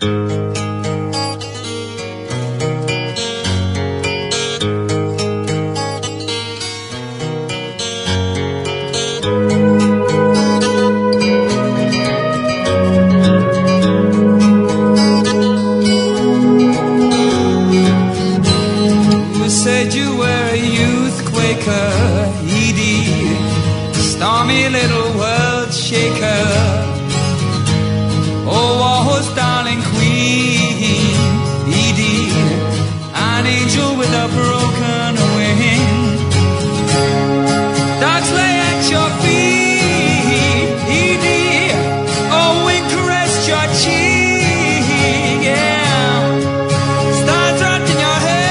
Said you were a youth quaker, Edie, stormy little world shaker. Oh, Warhol's darling queen, Edie, an angel with a broken wing. Dogs lay at your feet, Edie, oh, we caressed your cheek, yeah. Stars wrapped in your hair,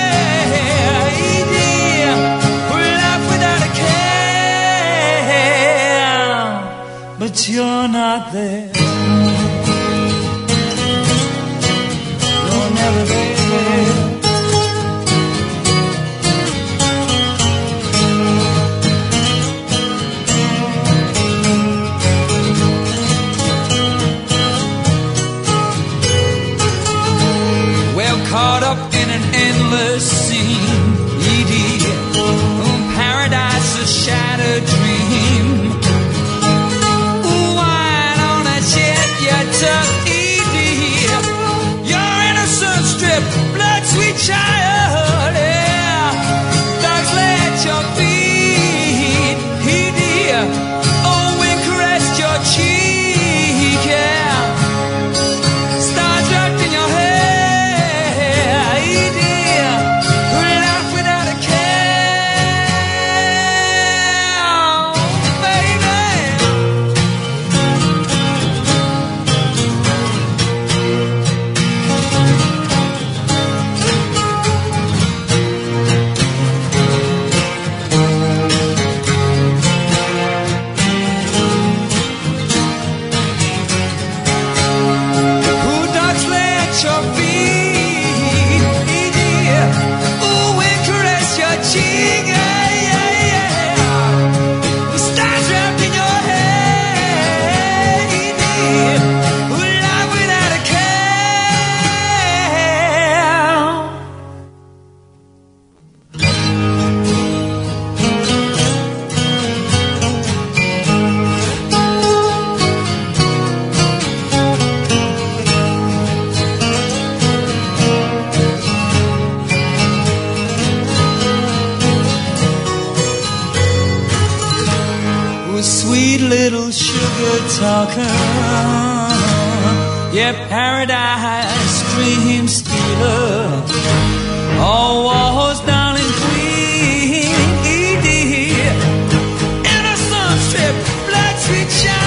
but you're not there. You're never there. Well, caught up in an endless scene, Edie, paradise a shattered dream. Edie, your innocent strip, blood sweet child, yeah. Dogs lay at your feet, Edie, oh, we caressed your cheek, yeah. Stars wrapped in your hair, Edie, who laugh without a care, baby. Sweet little sugar talker, yeah, paradise dream stealer. Oh, Warhol's darling queen, Edie, innocent strip, blood sweet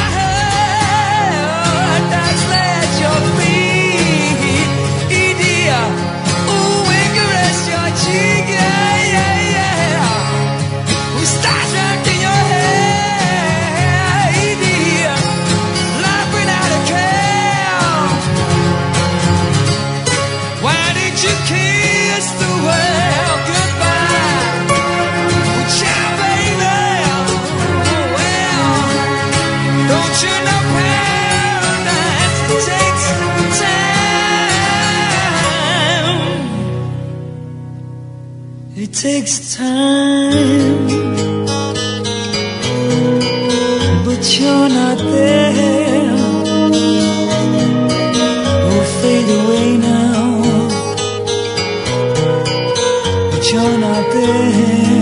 child, dogs lay at your feet, Edie, ooh, we caress your cheek, yeah, yeah, yeah. We start wrapped in your hair. Kiss the world goodbye. Ciao, baby. Well, don't you know paradise takes time? It takes time, but you're not there. We'll fade away now. You're not there.